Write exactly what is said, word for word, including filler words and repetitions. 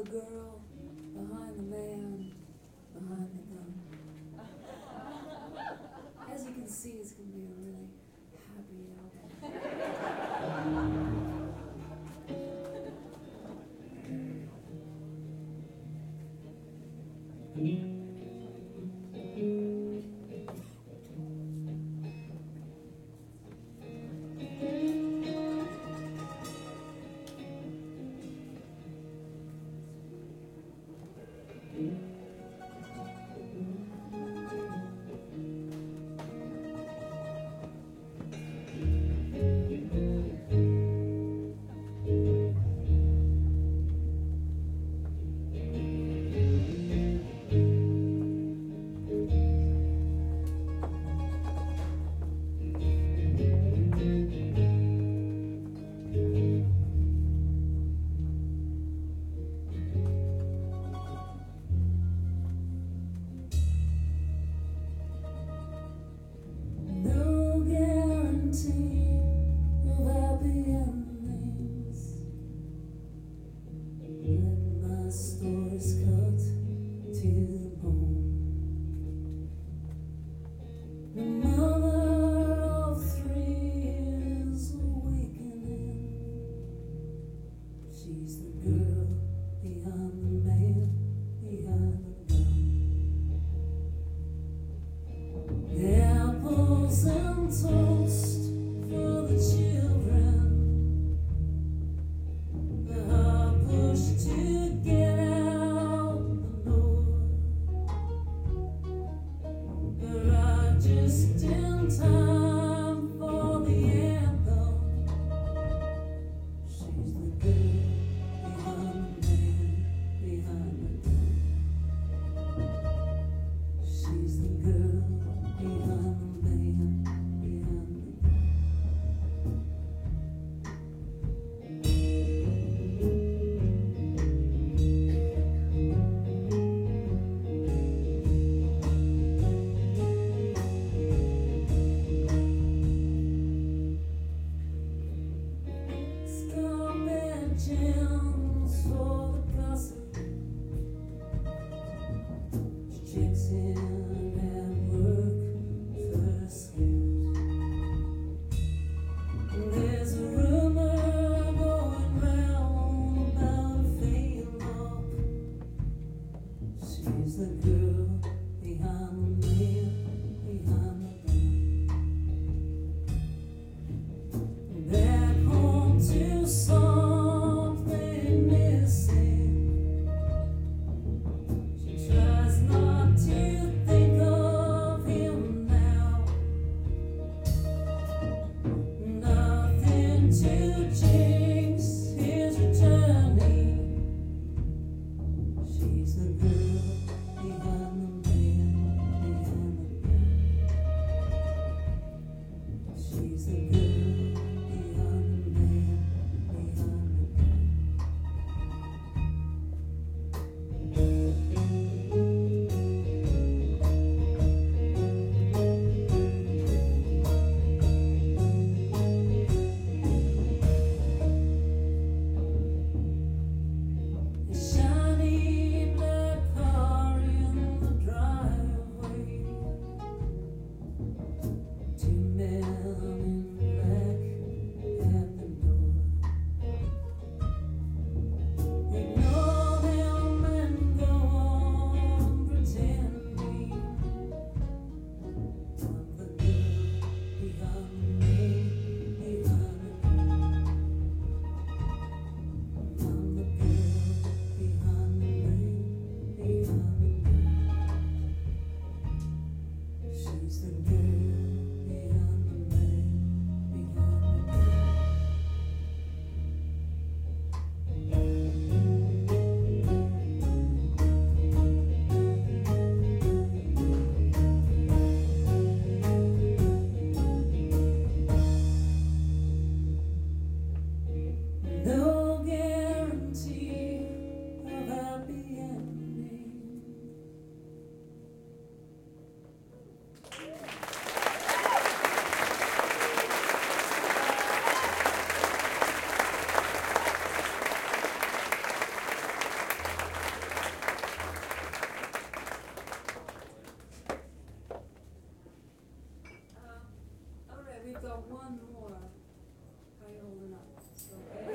the girl behind the man behind the gun. As you can see, it's going to be a really happy album. She's the girl behind the man, behind the gun. The apples and toast for the children, the hard push to get out the door. Arrive just in time for the anthem. She's the girl behind the man, behind the gun. She's the girl behind the man, behind the gun. Scum and gems for the gossip. She checks in at work first scared. There's a rumor going round about a failed up. She's the girl behind the man, behind the gun. Back home to something missing. She tries not to think of him now. Nothing to jinx his returning. She's the girl behind got one more. How you holding up? Okay?